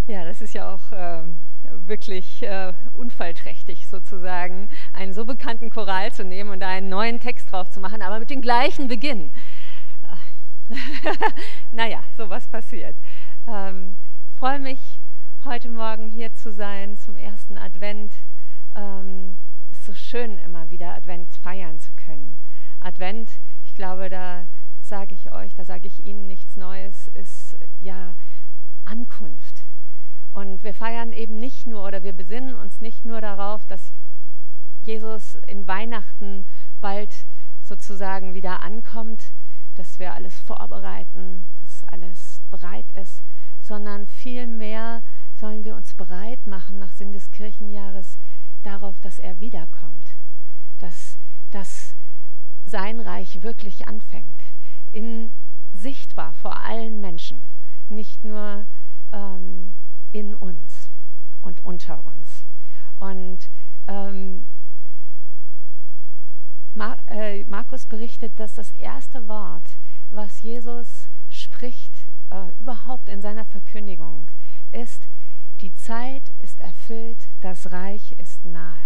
Ja, das ist ja auch wirklich unfallträchtig sozusagen, einen so bekannten Choral zu nehmen und da einen neuen Text drauf zu machen, aber mit dem gleichen Beginn. Naja, sowas passiert. Freue mich, heute Morgen hier zu sein zum ersten Advent. Ist so schön, immer wieder Advent feiern zu können. Advent, ich glaube, da sage ich Ihnen nichts Neues, ist ja Ankunft. Und wir feiern eben nicht nur, oder wir besinnen uns nicht nur darauf, dass Jesus in Weihnachten bald sozusagen wieder ankommt, dass wir alles vorbereiten, dass alles bereit ist, sondern vielmehr sollen wir uns bereit machen nach Sinn des Kirchenjahres darauf, dass er wiederkommt, dass sein Reich wirklich anfängt, sichtbar vor allen Menschen, nicht nur in uns und unter uns. Und Markus berichtet, dass das erste Wort, was Jesus spricht, überhaupt in seiner Verkündigung, ist: Die Zeit ist erfüllt, das Reich ist nahe.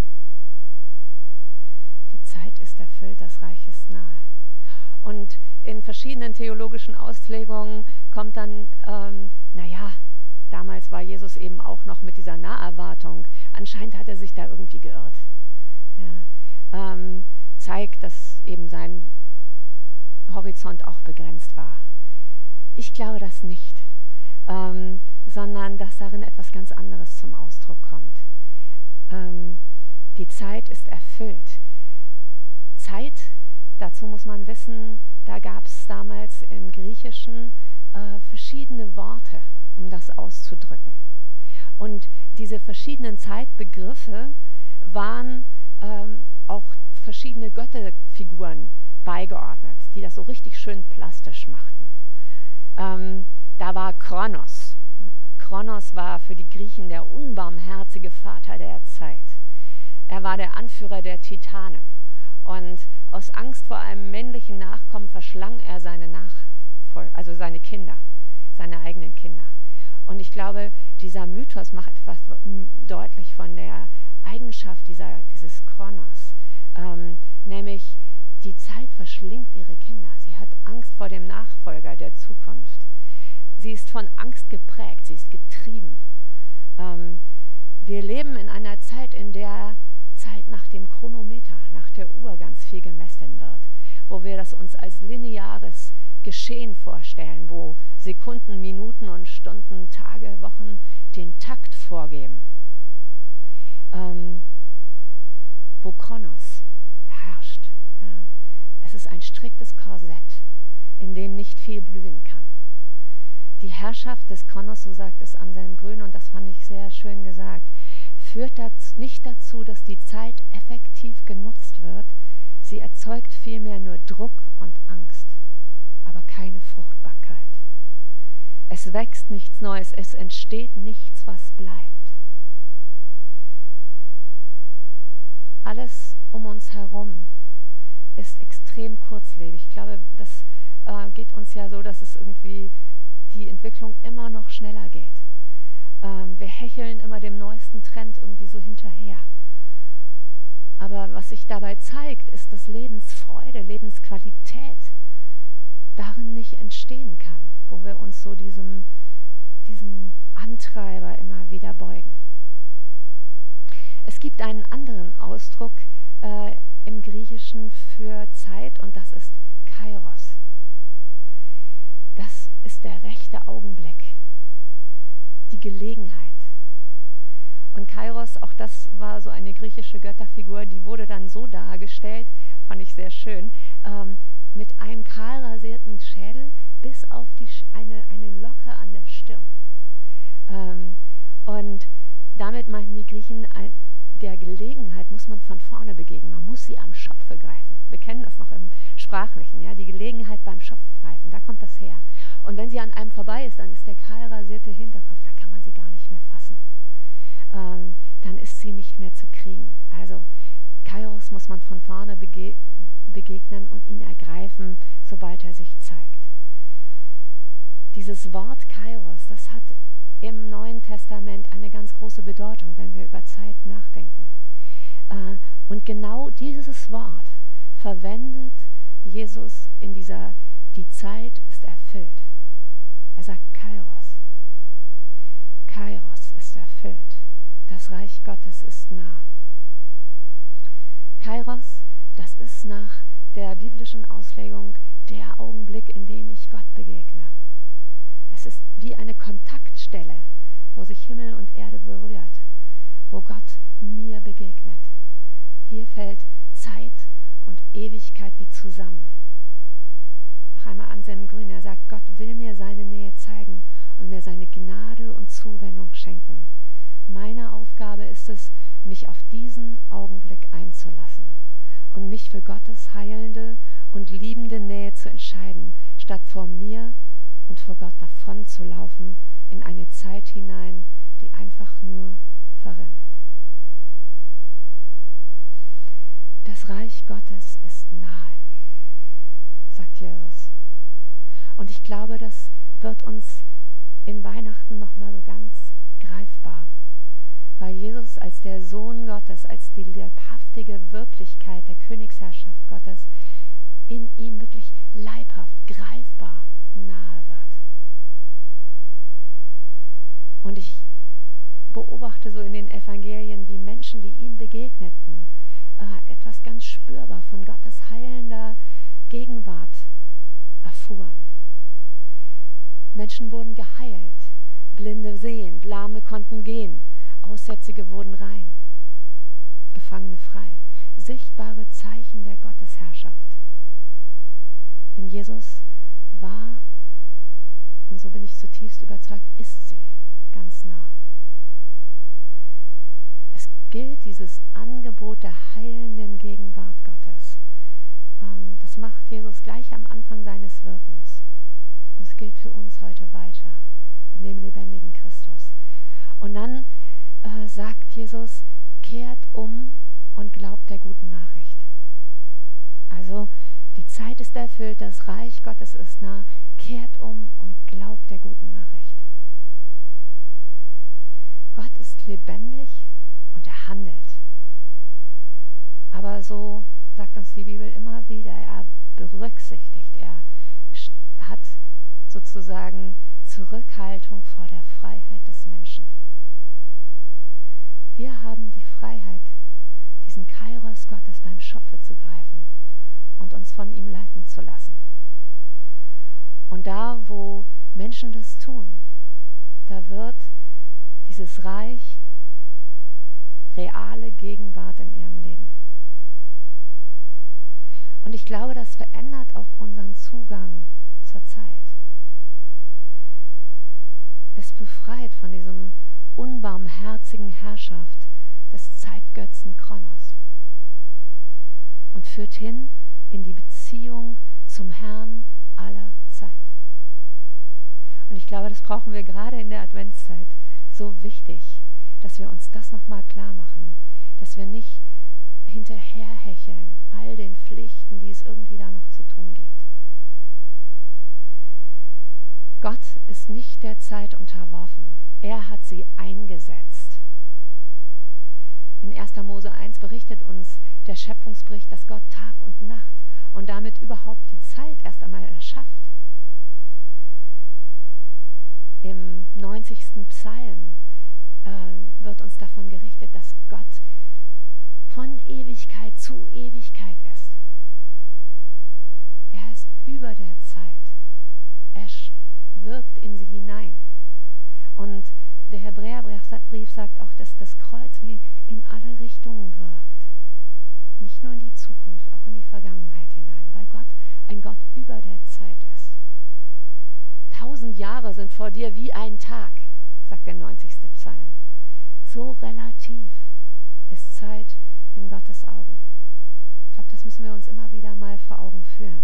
Die Zeit ist erfüllt, das Reich ist nahe. Und in verschiedenen theologischen Auslegungen kommt dann, damals war Jesus eben auch noch mit dieser Naherwartung. Anscheinend hat er sich da irgendwie geirrt. Ja. Zeigt, dass eben sein Horizont auch begrenzt war. Ich glaube das nicht, sondern dass darin etwas ganz anderes zum Ausdruck kommt. Die Zeit ist erfüllt. Zeit, dazu muss man wissen, da gab es damals im Griechischen verschiedene Worte, um das auszudrücken. Und diese verschiedenen Zeitbegriffe waren auch verschiedene Götterfiguren beigeordnet, die das so richtig schön plastisch machten. Da war Kronos. Kronos war für die Griechen der unbarmherzige Vater der Zeit. Er war der Anführer der Titanen. Und aus Angst vor einem männlichen Nachkommen verschlang er seine Kinder, seine eigenen Kinder. Und ich glaube, dieser Mythos macht etwas deutlich von der Eigenschaft dieses Kronos, nämlich die Zeit verschlingt ihre Kinder. Sie hat Angst vor dem Nachfolger der Zukunft. Sie ist von Angst geprägt, sie ist getrieben. Wir leben in einer Zeit, in der Zeit nach dem Chronometer, nach der Uhr ganz viel gemessen wird, wo wir das uns als lineares Geschehen vorstellen, wo Sekunden, Minuten und Stunden, Tage, Wochen den Takt vorgeben, wo Kronos herrscht. Ja. Es ist ein striktes Korsett, in dem nicht viel blühen kann. Die Herrschaft des Kronos, so sagt es Anselm Grün, und das fand ich sehr schön gesagt, führt nicht dazu, dass die Zeit effektiv genutzt wird. Sie erzeugt vielmehr nur Druck und Angst, aber keine Fruchtbarkeit. Es wächst nichts Neues, es entsteht nichts, was bleibt. Alles um uns herum ist extrem kurzlebig. Ich glaube, das geht uns ja so, dass es irgendwie die Entwicklung immer noch schneller geht. Wir hecheln immer dem neuesten Trend irgendwie so hinterher. Aber was sich dabei zeigt, ist, dass Lebensfreude, Lebensqualität darin nicht entstehen kann, wo wir uns so diesem Antreiber immer wieder beugen. Es gibt einen anderen Ausdruck im Griechischen für Zeit, und das ist Kairos. Das ist der rechte Augenblick, die Gelegenheit. Und Kairos, auch das war so eine griechische Götterfigur, die wurde dann so dargestellt, fand ich sehr schön, mit einem kahl rasierten Schädel bis auf eine Locke an der Stirn. Und damit meinten die Griechen, der Gelegenheit muss man von vorne begegnen, man muss sie am Schopfe greifen. Wir kennen das noch im Sprachlichen, ja, die Gelegenheit beim Schopf greifen, da kommt das her. Und wenn sie an einem vorbei ist, dann ist der kahl rasierte Hinterkopf, da kann man sie gar nicht mehr fassen. Dann ist sie nicht mehr zu kriegen. Also Kairos muss man von vorne begegnen und ihn ergreifen, sobald er sich zeigt. Dieses Wort Kairos, das hat im Neuen Testament eine ganz große Bedeutung, wenn wir über Zeit nachdenken. Und genau dieses Wort verwendet Jesus in dieser, die Zeit ist erfüllt. Er sagt Kairos. Kairos ist erfüllt. Das Reich Gottes ist nah. Kairos, das ist nach der biblischen Auslegung der Augenblick, in dem ich Gott begegne. Es ist wie eine Kontaktstelle, wo sich Himmel und Erde berührt, wo Gott mir begegnet. Hier fällt Zeit und Ewigkeit wie zusammen. Noch einmal Anselm Grün, er sagt, Gott will mir seine Nähe zeigen und mir seine Gnade und Zuwendung schenken. Meine Aufgabe ist es, mich auf diesen Augenblick einzulassen und mich für Gottes heilende und liebende Nähe zu entscheiden, statt vor mir und vor Gott davon zu laufen in eine Zeit hinein, die einfach nur verrinnt. Das Reich Gottes ist nahe, sagt Jesus. Und ich glaube, das wird uns in Weihnachten nochmal so ganz greifbar, weil Jesus als der Sohn Gottes, als die leibhaftige Wirklichkeit der Königsherrschaft Gottes in ihm wirklich leibhaft, greifbar nahe wird. Und ich beobachte so in den Evangelien, wie Menschen, die ihm begegneten, etwas ganz spürbar von Gottes heilender Gegenwart erfuhren. Menschen wurden geheilt, Blinde sehend, Lahme konnten gehen, Aussätzige wurden rein, Gefangene frei. Sichtbare Zeichen der Gottesherrschaft. In Jesus war, und so bin ich zutiefst überzeugt, ist sie ganz nah. Es gilt dieses Angebot der heilenden Gegenwart Gottes. Das macht Jesus gleich am Anfang seines Wirkens. Und es gilt für uns heute weiter, in dem lebendigen Christus. Und dann sagt Jesus, kehrt um und glaubt der guten Nachricht. Also, die Zeit ist erfüllt, das Reich Gottes ist nah, kehrt um und glaubt der guten Nachricht. Gott ist lebendig und er handelt. Aber so sagt uns die Bibel immer wieder, er berücksichtigt, er hat sozusagen Zurückhaltung vor der Freiheit des Menschen. Wir haben die Freiheit, diesen Kairos Gottes beim Schopfe zu greifen und uns von ihm leiten zu lassen. Und da, wo Menschen das tun, da wird dieses Reich reale Gegenwart in ihrem Leben. Und ich glaube, das verändert auch unseren Zugang zur Zeit. Es befreit von diesem unbarmherzigen Herrschaft des Zeitgötzen Kronos und führt hin in die Beziehung zum Herrn aller Zeit. Und ich glaube, das brauchen wir gerade in der Adventszeit so wichtig, dass wir uns das nochmal klar machen, dass wir nicht hinterherhecheln all den Pflichten, die es irgendwie da noch zu tun gibt. Gott ist nicht der Zeit unterworfen. Er hat sie eingesetzt. In 1. Mose 1 berichtet uns der Schöpfungsbericht, dass Gott Tag und Nacht und damit überhaupt die Zeit erst einmal erschafft. Im 90. Psalm wird uns davon gerichtet, dass Gott von Ewigkeit zu Ewigkeit ist. Er ist über der Zeit. Er wirkt in sie hinein. Und der Hebräerbrief sagt auch, dass das Kreuz wie in alle Richtungen wirkt. Nicht nur in die Zukunft, auch in die Vergangenheit hinein, weil Gott ein Gott über der Zeit ist. 1000 Jahre sind vor dir wie ein Tag, sagt der 90. Psalm. So relativ ist Zeit in Gottes Augen. Ich glaube, das müssen wir uns immer wieder mal vor Augen führen.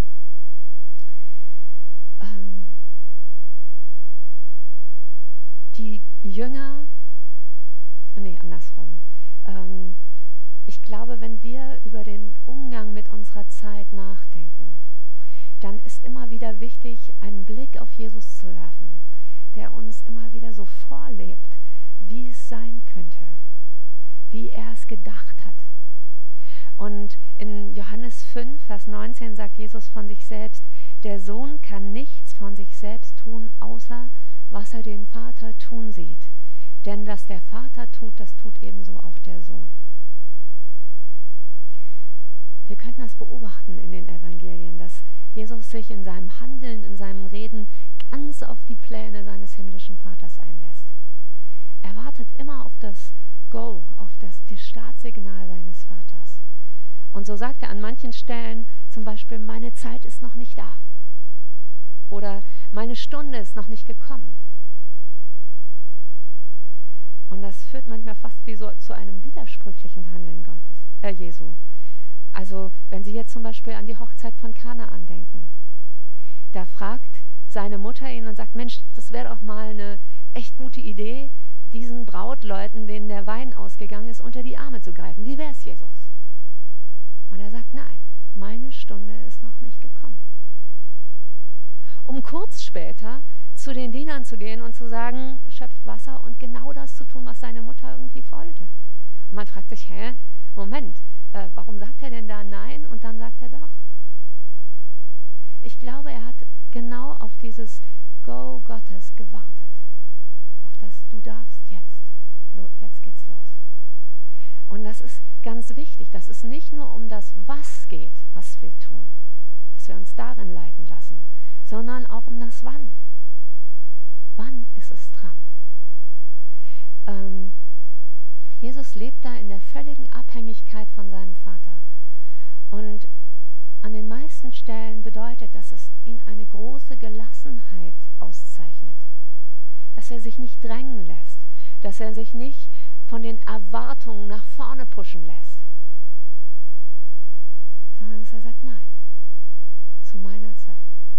Die Jünger, andersrum. Ich glaube, wenn wir über den Umgang mit unserer Zeit nachdenken, dann ist immer wieder wichtig, einen Blick auf Jesus zu werfen, der uns immer wieder so gedacht hat. Und in Johannes 5, Vers 19 sagt Jesus von sich selbst, der Sohn kann nichts von sich selbst tun, außer was er den Vater tun sieht. Denn was der Vater tut, das tut ebenso auch der Sohn. Wir könnten das beobachten in den Evangelien, dass Jesus sich in seinem Handeln, in seinem Reden ganz auf die Pläne seines himmlischen Vaters einlässt. Er wartet immer auf das Go, auf das Startsignal seines Vaters. Und so sagt er an manchen Stellen zum Beispiel, meine Zeit ist noch nicht da. Oder meine Stunde ist noch nicht gekommen. Und das führt manchmal fast wie so zu einem widersprüchlichen Handeln Jesu. Also wenn Sie jetzt zum Beispiel an die Hochzeit von Kanaan denken, da fragt seine Mutter ihn und sagt, Mensch, das wäre doch mal eine echt gute Idee, diesen Brautleuten, denen der Wein ausgegangen ist, unter die Arme zu greifen. Wie wäre es, Jesus? Und er sagt, nein, meine Stunde ist noch nicht gekommen. Um kurz später zu den Dienern zu gehen und zu sagen, schöpft Wasser und genau das zu tun, was seine Mutter irgendwie wollte. Und man fragt sich, Moment, warum sagt er denn da nein und dann sagt er doch? Ich glaube, er hat genau auf dieses Go Gottes gewartet. Auf das du darfst jetzt geht's los. Und das ist ganz wichtig, dass es nicht nur um das Was geht, was wir tun, dass wir uns darin leiten lassen, sondern auch um das Wann. Wann ist es dran? Jesus lebt da in der völligen Abhängigkeit von seinem Vater. Und an den meisten Stellen bedeutet, dass es ihn eine große Gelassenheit auszeichnet. Dass er sich nicht drängen lässt, dass er sich nicht von den Erwartungen nach vorne pushen lässt, sondern dass er sagt, nein, zu meiner Zeit.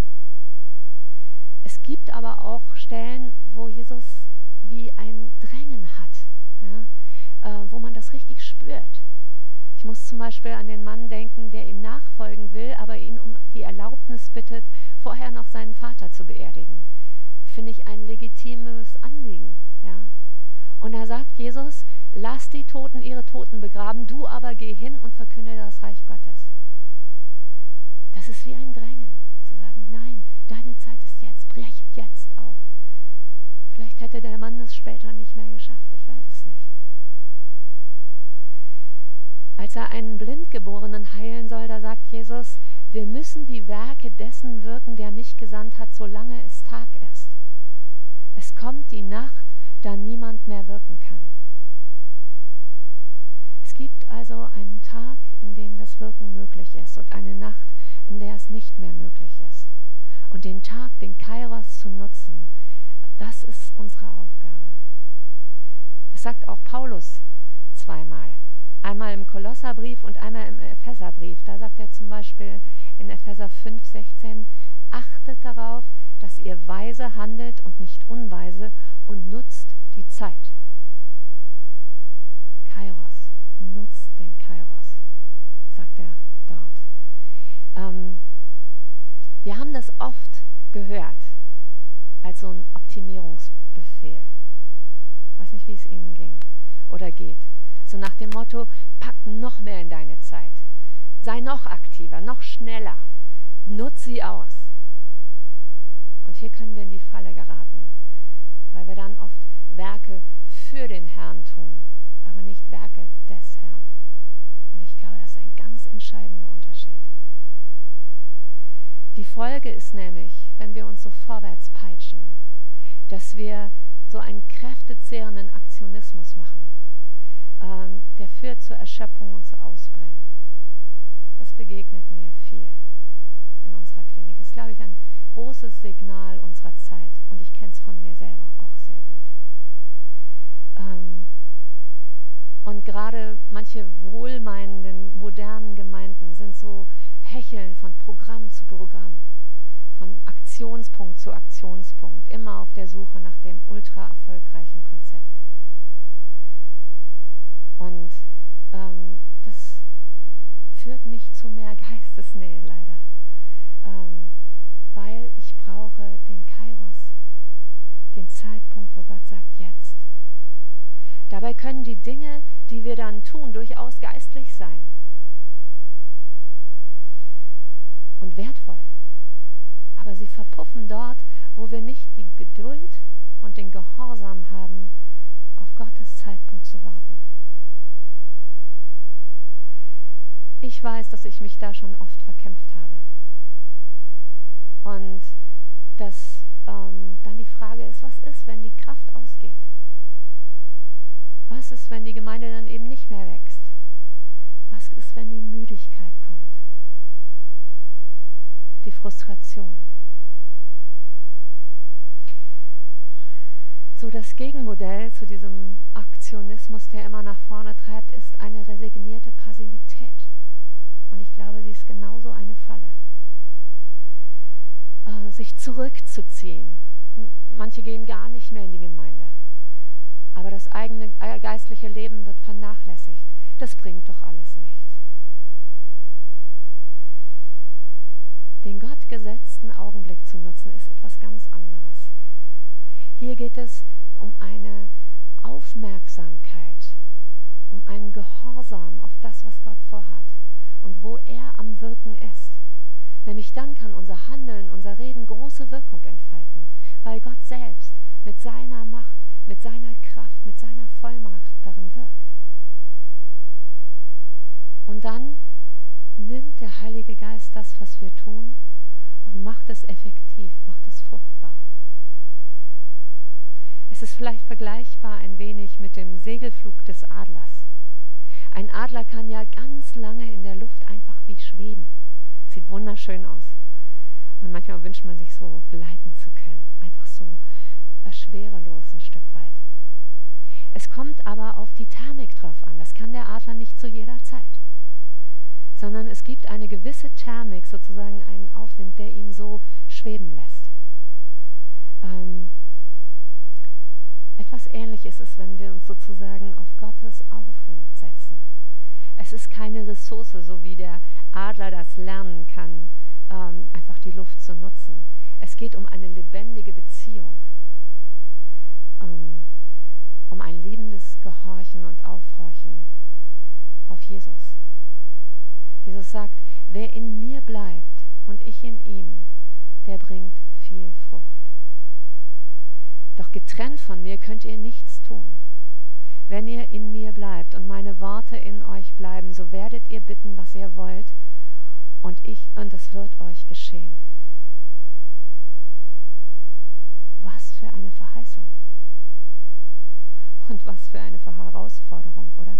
Es gibt aber auch Stellen, wo Jesus wie ein Drängen hat, ja, wo man das richtig spürt. Ich muss zum Beispiel an den Mann denken, der ihm nachfolgen will, aber ihn um die Erlaubnis bittet, vorher noch seinen Vater zu beerdigen. Finde ich ein legitimes Anliegen. Ja? Und da sagt Jesus, lass die Toten ihre Toten begraben, du aber geh hin und verkünde das Reich Gottes. Das ist wie ein Drängen, zu sagen, nein, deine Zeit ist jetzt, brech jetzt auf. Vielleicht hätte der Mann es später nicht mehr geschafft, ich weiß es nicht. Als er einen Blindgeborenen heilen soll, da sagt Jesus, wir müssen die Werke dessen wirken, der mich gesandt hat, solange es Tag ist. Es kommt die Nacht, da niemand mehr wirken kann. Es gibt also einen Tag, in dem das Wirken möglich ist und eine Nacht, in der es nicht mehr möglich ist. Und den Tag, den Kairos zu nutzen, das ist unsere Aufgabe. Das sagt auch Paulus zweimal. Einmal im Kolosserbrief und einmal im Epheserbrief. Da sagt er zum Beispiel in Epheser 5,16, achtet darauf, dass ihr weise handelt und nicht unweise und nutzt die Zeit. Kairos, nutzt den Kairos, sagt er dort. Wir haben das oft gehört als so ein Optimierungsbefehl. Ich weiß nicht, wie es Ihnen ging oder geht. So nach dem Motto, pack noch mehr in deine Zeit. Sei noch aktiver, noch schneller. Nutz sie aus. Und hier können wir in die Falle geraten, weil wir dann oft Werke für den Herrn tun, aber nicht Werke des Herrn. Und ich glaube, das ist ein ganz entscheidender Unterschied. Die Folge ist nämlich, wenn wir uns so vorwärts peitschen, dass wir so einen kräftezehrenden Aktionismus machen. Der führt zur Erschöpfung und zu Ausbrennen. Das begegnet mir viel in unserer Klinik. Das ist, glaube ich, ein großes Signal unserer Zeit und ich kenne es von mir selber auch sehr gut. Und gerade manche wohlmeinenden, modernen Gemeinden sind so hecheln von Programm zu Programm, von Aktionspunkt zu Aktionspunkt, immer auf der Suche nach dem ultra erfolgreichen Konzept. Und das führt nicht zu mehr Geistesnähe, leider. Weil ich brauche den Kairos, den Zeitpunkt, wo Gott sagt, jetzt. Dabei können die Dinge, die wir dann tun, durchaus geistlich sein und wertvoll. Aber sie verpuffen dort, wo wir nicht die Geduld und den Gehorsam haben, auf Gottes Zeitpunkt zu warten. Ich weiß, dass ich mich da schon oft verkämpft habe. Und dass dann die Frage ist, was ist, wenn die Kraft ausgeht? Was ist, wenn die Gemeinde dann eben nicht mehr wächst? Was ist, wenn die Müdigkeit kommt? Die Frustration. So, das Gegenmodell zu diesem Aktionismus, der immer nach vorne treibt, ist eine resignierte Passivität. Und ich glaube, sie ist genauso eine Falle. Sich zurückzuziehen. Manche gehen gar nicht mehr in die Gemeinde. Aber das eigene geistliche Leben wird vernachlässigt. Das bringt doch alles nichts. Den Gott gesetzten Augenblick zu nutzen, ist etwas ganz anderes. Hier geht es um eine Aufmerksamkeit, um einen Gehorsam auf das, was Gott vorhat und wo er am Wirken ist. Nämlich dann kann unser Handeln, unser Reden große Wirkung entfalten, weil Gott selbst mit seiner Macht, mit seiner Kraft, mit seiner Vollmacht darin wirkt. Und dann nimmt der Heilige Geist das, was wir tun, und macht es effektiv, macht es fruchtbar. Es ist vielleicht vergleichbar ein wenig mit dem Segelflug des Adlers. Ein Adler kann ja ganz lange in der Luft einfach wie schweben. Sieht wunderschön aus. Und manchmal wünscht man sich so gleiten zu können. Einfach so schwerelos ein Stück weit. Es kommt aber auf die Thermik drauf an. Das kann der Adler nicht zu jeder Zeit. Sondern es gibt eine gewisse Thermik, sozusagen einen Aufwind, der ihn so schweben lässt. Etwas Ähnliches ist, wenn wir uns sozusagen auf Gottes Aufwind setzen. Es ist keine Ressource, so wie der Adler das lernen kann, einfach die Luft zu nutzen. Es geht um eine lebendige Beziehung, um ein liebendes Gehorchen und Aufhorchen auf Jesus. Jesus sagt, wer in mir bleibt und ich in ihm, der bringt viel Frucht. Doch getrennt von mir könnt ihr nichts tun. Wenn ihr in mir bleibt und meine Worte in euch bleiben, so werdet ihr bitten, was ihr wollt, und es wird euch geschehen. Was für eine Verheißung. Und was für eine Herausforderung, oder?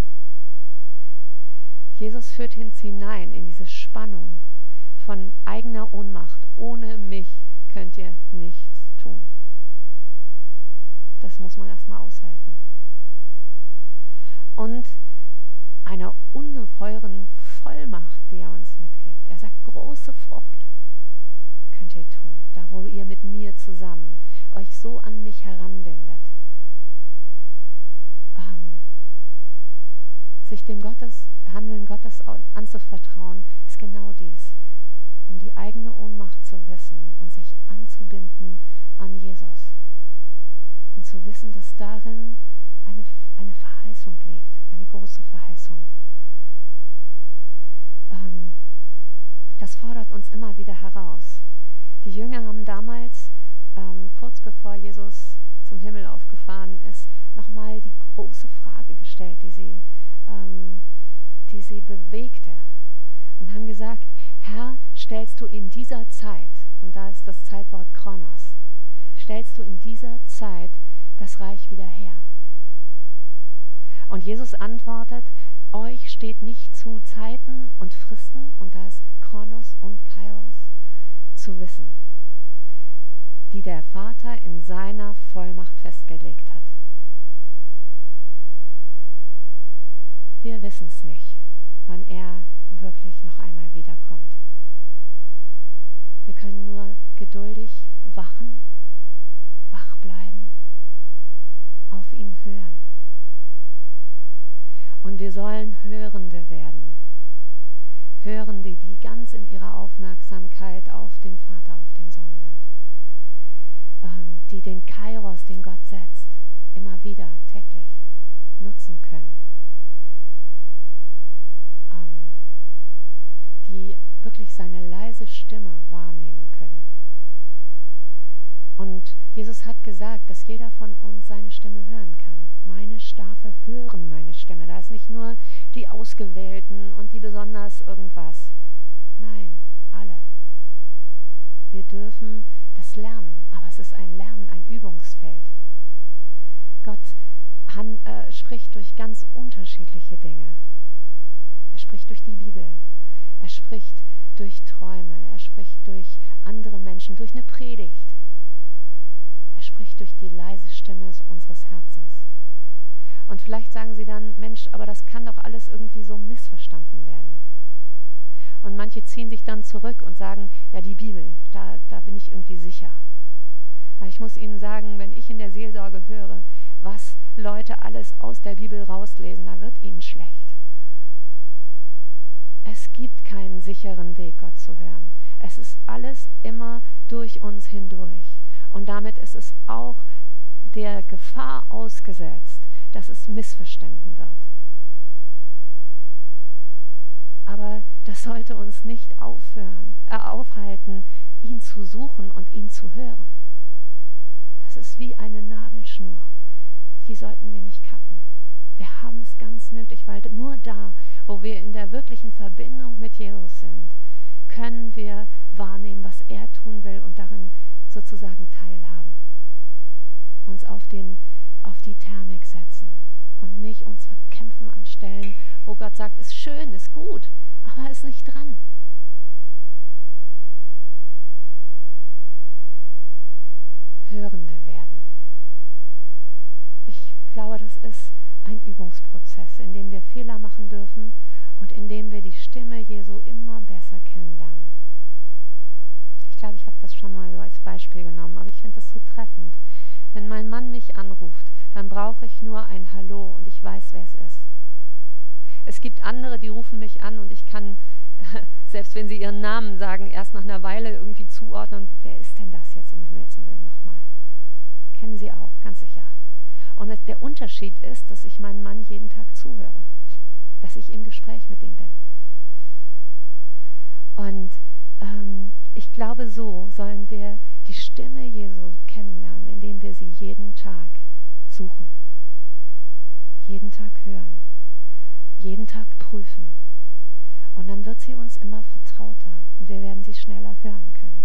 Jesus führt uns hinein in diese Spannung von eigener Ohnmacht. Ohne mich könnt ihr nichts tun. Das muss man erstmal aushalten. Und einer ungeheuren Vollmacht, die er uns mitgibt. Er sagt, große Frucht könnt ihr tun, da wo ihr mit mir zusammen euch so an mich heranbindet. Sich dem Handeln Gottes anzuvertrauen, ist genau dies, um die eigene Ohnmacht zu wissen und sich anzubinden an Jesus. Und zu wissen, dass darin eine Verheißung liegt, eine große Verheißung. Das fordert uns immer wieder heraus. Die Jünger haben damals, kurz bevor Jesus zum Himmel aufgefahren ist, nochmal die große Frage gestellt, die sie bewegte. Und haben gesagt, Herr, stellst du in dieser Zeit, und da ist das Zeitwort Chronos, stellst du in dieser Zeit das Reich wieder her? Und Jesus antwortet, euch steht nicht zu, Zeiten und Fristen, und da ist Chronos und Kairos, zu wissen, die der Vater in seiner Vollmacht festgelegt hat. Wir wissen es nicht, wann er wirklich noch einmal wiederkommt. Wir können nur geduldig wach bleiben, auf ihn hören. Und wir sollen Hörende werden. Hörende, die ganz in ihrer Aufmerksamkeit auf den Vater, auf den Sohn sind. Die den Kairos, den Gott setzt, immer wieder täglich nutzen können. ähm, die wirklich seine leise Stimme wahrnehmen können. Und Jesus hat gesagt, dass jeder von uns seine Stimme hören kann. Meine Schafe hören meine Stimme. Da ist nicht nur die Ausgewählten und die besonders irgendwas. Nein, alle. Wir dürfen das lernen, aber es ist ein Lernen, ein Übungsfeld. Gott spricht durch ganz unterschiedliche Dinge. Er spricht durch die Bibel. Er spricht durch Träume. Er spricht durch andere Menschen, durch eine Predigt. Er spricht durch die leise Stimme unseres Herzens. Und vielleicht sagen Sie dann, Mensch, aber das kann doch alles irgendwie so missverstanden werden. Und manche ziehen sich dann zurück und sagen, ja, die Bibel, da bin ich irgendwie sicher. Aber ich muss Ihnen sagen, wenn ich in der Seelsorge höre, was Leute alles aus der Bibel rauslesen, da wird ihnen schlecht. Es gibt keinen sicheren Weg, Gott zu hören. Es ist alles immer durch uns hindurch. Und damit ist es auch der Gefahr ausgesetzt, dass es missverstanden wird. Aber das sollte uns nicht aufhalten, ihn zu suchen und ihn zu hören. Das ist wie eine Nabelschnur. Die sollten wir nicht kappen. Wir haben es ganz nötig, weil nur da, wo wir in der wirklichen Verbindung mit Jesus sind, können wir wahrnehmen, was er tun will und darin sozusagen teilhaben. Uns auf die Thermik setzen und nicht uns verkämpfen an Stellen, wo Gott sagt, ist schön, ist gut, aber ist nicht dran. Hörende werden. Ich glaube, das ist ein Übungsprozess, in dem wir Fehler machen dürfen und in dem wir die Stimme Jesu immer besser kennenlernen. Ich glaube, ich habe das schon mal so als Beispiel genommen, aber ich finde das so treffend. Wenn mein Mann mich anruft, dann brauche ich nur ein Hallo und ich weiß, wer es ist. Es gibt andere, die rufen mich an und ich kann, selbst wenn sie ihren Namen sagen, erst nach einer Weile irgendwie zuordnen, wer ist denn das jetzt, um Himmels Willen nochmal? Kennen Sie auch, ganz sicher. Und der Unterschied ist, dass ich meinem Mann jeden Tag zuhöre, dass ich im Gespräch mit ihm bin. Und ich glaube, so sollen wir die Stimme Jesu kennenlernen, indem wir sie jeden Tag suchen, jeden Tag hören, jeden Tag prüfen. Und dann wird sie uns immer vertrauter und wir werden sie schneller hören können.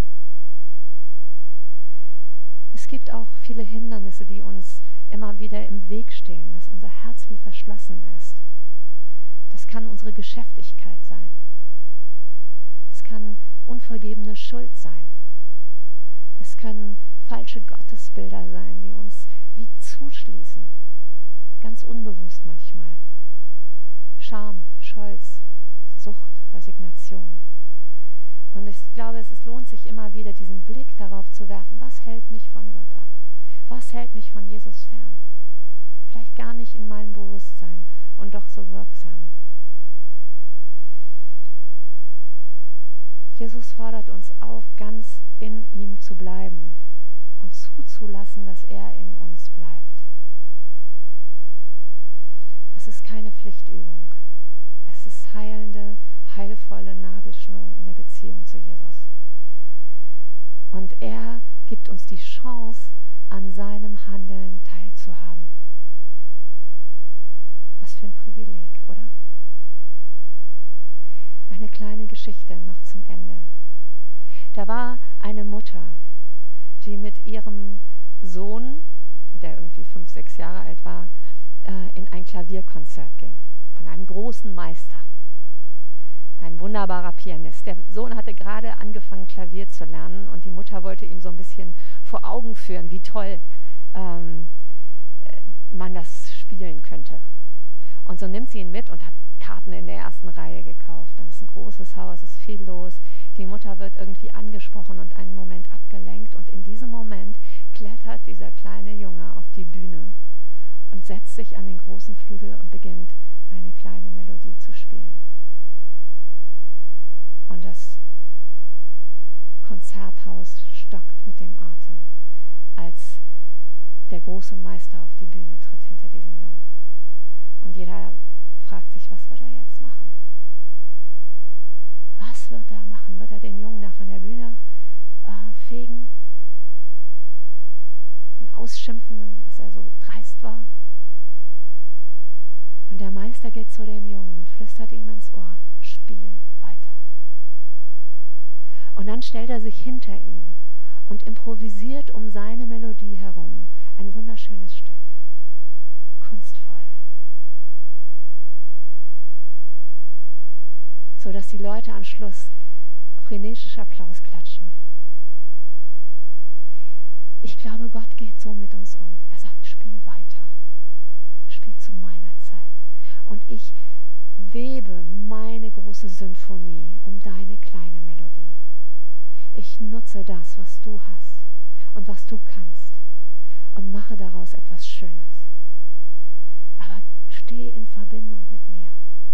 Es gibt auch viele Hindernisse, die uns immer wieder im Weg stehen, dass unser Herz wie verschlossen ist. Das kann unsere Geschäftigkeit sein. Es kann unvergebene Schuld sein. Es können falsche Gottesbilder sein, die uns wie zuschließen. Ganz unbewusst manchmal. Scham, Stolz, Sucht, Resignation. Und ich glaube, es lohnt sich immer wieder, diesen Blick darauf zu werfen, was hält mich von Gott ab? Was hält mich von Jesus fern? Vielleicht gar nicht in meinem Bewusstsein und doch so wirksam. Jesus fordert uns auf, ganz in ihm zu bleiben und zuzulassen, dass er in uns bleibt. Das ist keine Pflichtübung. Es ist heilende, heilvolle Nabelschnur in der Beziehung zu Jesus. Und er gibt uns die Chance, an seinem Handeln teilzuhaben. Was für ein Privileg, oder? Eine kleine Geschichte noch zum Ende. Da war eine Mutter, die mit ihrem Sohn, der irgendwie 5, 6 Jahre alt war, in ein Klavierkonzert ging. Von einem großen Meister. Ein wunderbarer Pianist. Der Sohn hatte gerade angefangen, Klavier zu lernen und die Mutter wollte ihm so ein bisschen vor Augen führen, wie toll man das spielen könnte. Und so nimmt sie ihn mit und hat Karten in der ersten Reihe gekauft. Das ist ein großes Haus, es ist viel los. Die Mutter wird irgendwie angesprochen und einen Moment abgelenkt. Und in diesem Moment klettert dieser kleine Junge auf die Bühne und setzt sich an den großen Flügel und beginnt, eine kleine Melodie zu spielen. Und das Konzerthaus stockt mit dem Atem, als der große Meister auf die Bühne tritt hinter diesem Jungen. Und jeder fragt sich, was wird er jetzt machen? Was wird er machen? Wird er den Jungen da von der Bühne fegen? Ihn ausschimpfen, dass er so dreist war? Und der Meister geht zu dem Jungen und flüstert ihm ins Ohr, spiel weiter. Und dann stellt er sich hinter ihn und improvisiert um seine Melodie herum ein wunderschönes Stück. Kunstvoll. So dass die Leute am Schluss frenetischer Applaus klatschen. Ich glaube, Gott geht so mit uns um. Er sagt, spiel weiter. Spiel zu meiner Zeit. Und ich webe meine große Sinfonie um deine kleine Melodie. Ich nutze das, was du hast und was du kannst und mache daraus etwas Schönes. Aber steh in Verbindung mit mir.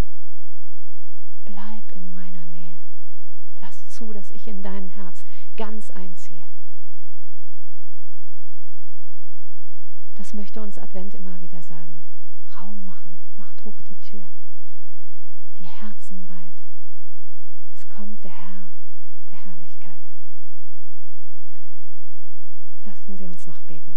Bleib in meiner Nähe. Lass zu, dass ich in dein Herz ganz einziehe. Das möchte uns Advent immer wieder sagen. Raum machen, macht hoch die Tür. Die Herzen weit. Es kommt der Herr der Herrlichkeit. Lassen Sie uns noch beten.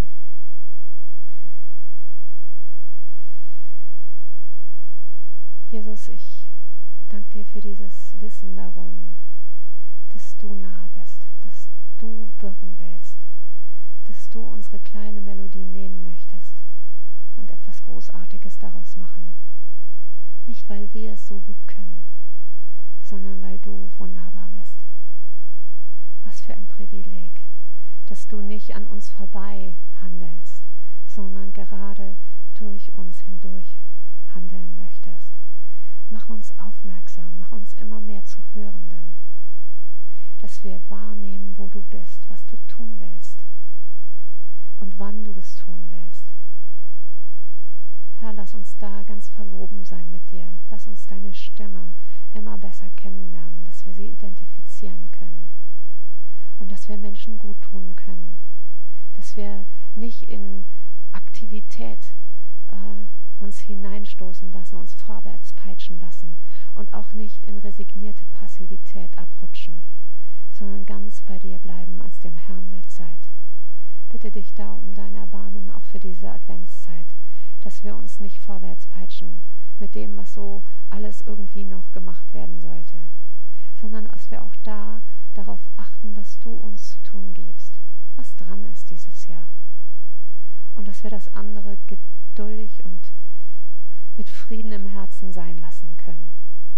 Jesus, ich danke dir für dieses Wissen darum, dass du nahe bist, dass du wirken willst, dass du unsere kleine Melodie nehmen möchtest und etwas Großartiges daraus machen. Nicht, weil wir es so gut können, sondern weil du wunderbar bist. Was für ein Privileg, dass du nicht an uns vorbei handelst, sondern gerade durch uns hindurch handeln möchtest. Mach uns aufmerksam, mach uns immer mehr zu Hörenden, dass wir wahrnehmen, wo du bist, was du tun willst und wann du es tun willst. Herr, lass uns da ganz verwoben sein mit dir. Lass uns deine Stimme immer besser kennenlernen, dass wir sie identifizieren können und dass wir Menschen gut tun können, dass wir nicht in Aktivität uns hineinstoßen lassen, uns vorwärts peitschen lassen und auch nicht in resignierte Passivität abrutschen, sondern ganz bei dir bleiben als dem Herrn der Zeit. Bitte dich da um dein Erbarmen auch für diese Adventszeit, dass wir uns nicht vorwärts peitschen mit dem, was so alles irgendwie noch gemacht werden sollte, sondern dass wir auch da darauf achten, was du uns zu tun gibst, was dran ist dieses Jahr. Und dass wir das andere geduldig und mit Frieden im Herzen sein lassen können.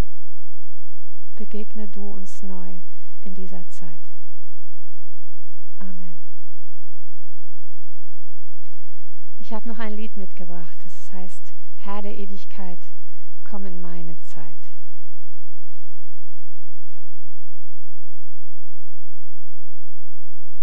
Begegne du uns neu in dieser Zeit. Amen. Ich habe noch ein Lied mitgebracht, das heißt Herr der Ewigkeit.